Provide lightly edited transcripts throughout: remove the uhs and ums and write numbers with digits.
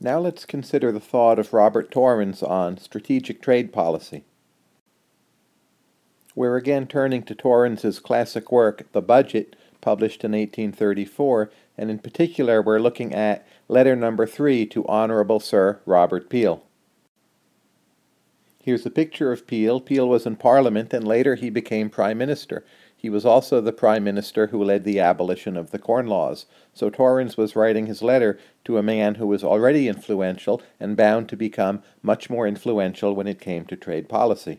Now let's consider the thought of Robert Torrens on strategic trade policy. We're again turning to Torrens's classic work, The Budget, published in 1834, and in particular we're looking at letter number 3 to Honorable Sir Robert Peel. Here's a picture of Peel. Peel was in Parliament and later he became Prime Minister. He was also the Prime Minister who led the abolition of the Corn Laws. So Torrens was writing his letter to a man who was already influential and bound to become much more influential when it came to trade policy.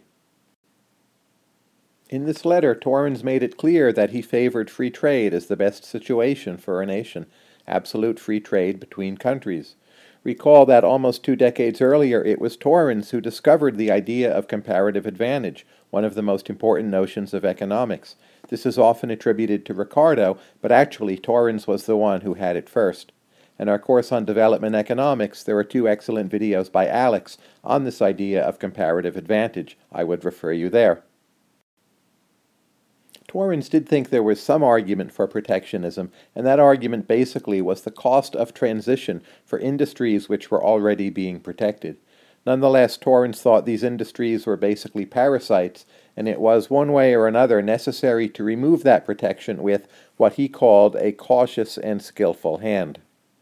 In this letter, Torrens made it clear that he favored free trade as the best situation for a nation, absolute free trade between countries. Recall that almost 2 decades earlier it was Torrens who discovered the idea of comparative advantage, one of the most important notions of economics. This is often attributed to Ricardo, but actually Torrens was the one who had it first. In our course on development economics, there are 2 excellent videos by Alex on this idea of comparative advantage. I would refer you there. Torrens did think there was some argument for protectionism, and that argument basically was the cost of transition for industries which were already being protected. Nonetheless, Torrens thought these industries were basically parasites, and it was one way or another necessary to remove that protection with what he called a cautious and skillful hand.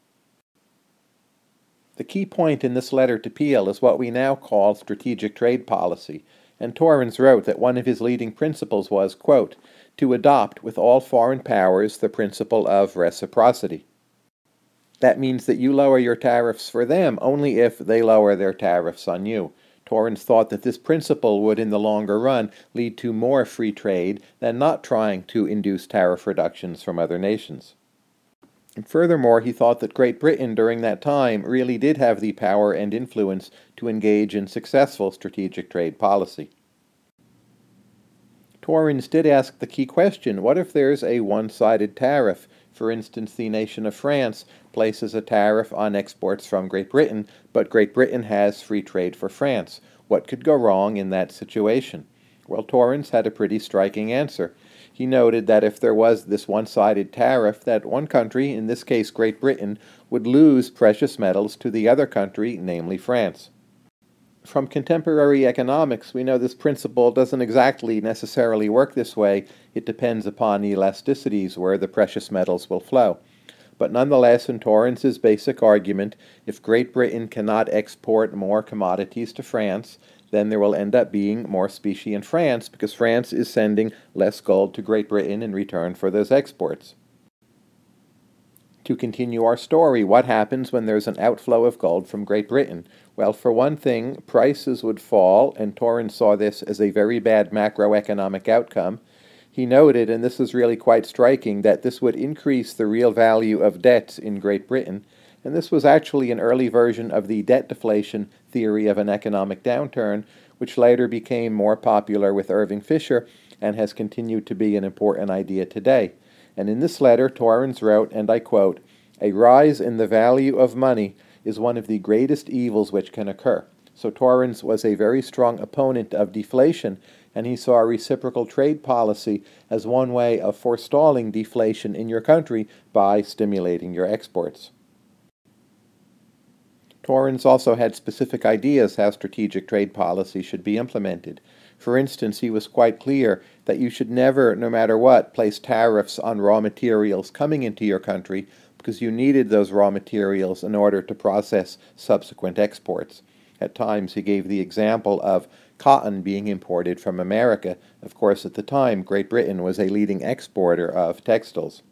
The key point in this letter to Peel is what we now call strategic trade policy, and Torrens wrote that one of his leading principles was, quote, to adopt with all foreign powers the principle of reciprocity. That means that you lower your tariffs for them only if they lower their tariffs on you. Torrens thought that this principle would in the longer run lead to more free trade than not trying to induce tariff reductions from other nations. And furthermore, he thought that Great Britain during that time really did have the power and influence to engage in successful strategic trade policy. Torrens did ask the key question, what if there's a one-sided tariff? For instance, the nation of France places a tariff on exports from Great Britain, but Great Britain has free trade for France. What could go wrong in that situation? Well, Torrens had a pretty striking answer. He noted that if there was this one-sided tariff, that one country, in this case Great Britain, would lose precious metals to the other country, namely France. From contemporary economics, we know this principle doesn't exactly necessarily work this way. It depends upon elasticities where the precious metals will flow. But nonetheless, in Torrens's basic argument, if Great Britain cannot export more commodities to France, then there will end up being more specie in France because France is sending less gold to Great Britain in return for those exports. To continue our story, what happens when there's an outflow of gold from Great Britain? Well, for one thing, prices would fall, and Torrens saw this as a very bad macroeconomic outcome. He noted, and this is really quite striking, that this would increase the real value of debts in Great Britain, and this was actually an early version of the debt deflation theory of an economic downturn, which later became more popular with Irving Fisher and has continued to be an important idea today. And in this letter, Torrens wrote, and I quote, "A rise in the value of money is one of the greatest evils which can occur." So Torrens was a very strong opponent of deflation, and he saw reciprocal trade policy as one way of forestalling deflation in your country by stimulating your exports. Torrens also had specific ideas how strategic trade policy should be implemented. For instance, he was quite clear that you should never, no matter what, place tariffs on raw materials coming into your country because you needed those raw materials in order to process subsequent exports. At times, he gave the example of cotton being imported from America. Of course, at the time, Great Britain was a leading exporter of textiles.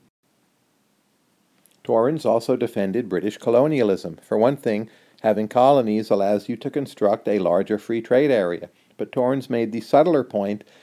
Torrens also defended British colonialism. For one thing, having colonies allows you to construct a larger free trade area. But Torrens made the subtler point